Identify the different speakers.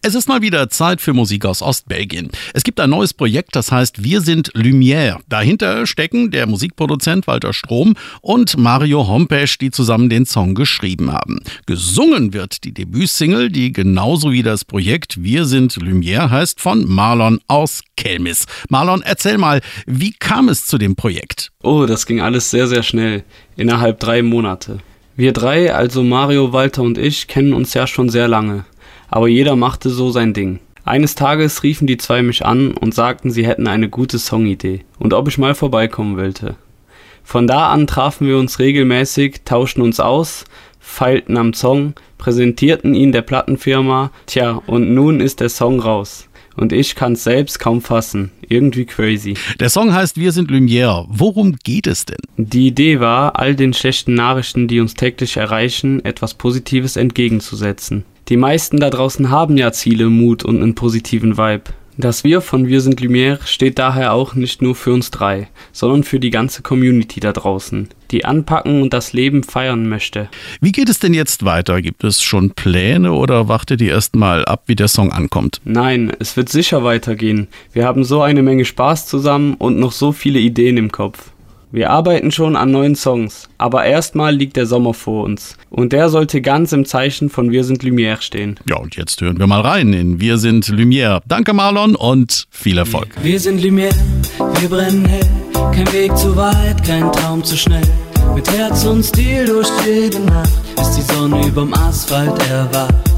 Speaker 1: Es ist mal wieder Zeit für Musik aus Ostbelgien. Es gibt ein neues Projekt, das heißt Wir sind Lumière. Dahinter stecken der Musikproduzent Walter Strom und Mario Hompesch, die zusammen den Song geschrieben haben. Gesungen wird die Debütsingle, die genauso wie das Projekt Wir sind Lumière heißt, von Marlon aus Kelmis. Marlon, erzähl mal, wie kam es zu dem Projekt?
Speaker 2: Oh, das ging alles sehr, sehr schnell. Innerhalb 3 Monate. Wir 3, also Mario, Walter und ich, kennen uns ja schon sehr lange. Aber jeder machte so sein Ding. Eines Tages riefen die 2 mich an und sagten, sie hätten eine gute Songidee und ob ich mal vorbeikommen wollte. Von da an trafen wir uns regelmäßig, tauschten uns aus, feilten am Song, präsentierten ihn der Plattenfirma, und nun ist der Song raus. Und ich kann's selbst kaum fassen. Irgendwie crazy.
Speaker 1: Der Song heißt Wir sind Lumière. Worum geht es denn?
Speaker 2: Die Idee war, all den schlechten Nachrichten, die uns täglich erreichen, etwas Positives entgegenzusetzen. Die meisten da draußen haben ja Ziele, Mut und einen positiven Vibe. Das Wir von Wir sind Lumière steht daher auch nicht nur für uns 3, sondern für die ganze Community da draußen, die anpacken und das Leben feiern möchte.
Speaker 1: Wie geht es denn jetzt weiter? Gibt es schon Pläne oder wartet ihr erst mal ab, wie der Song ankommt?
Speaker 2: Nein, es wird sicher weitergehen. Wir haben so eine Menge Spaß zusammen und noch so viele Ideen im Kopf. Wir arbeiten schon an neuen Songs, aber erstmal liegt der Sommer vor uns. Und der sollte ganz im Zeichen von Wir sind Lumière stehen.
Speaker 1: Ja, und jetzt hören wir mal rein in Wir sind Lumière. Danke Marlon und viel Erfolg.
Speaker 3: Wir sind Lumière, wir brennen hell. Kein Weg zu weit, kein Traum zu schnell. Mit Herz und Stil durch jede Nacht, bis die Sonne überm Asphalt erwacht.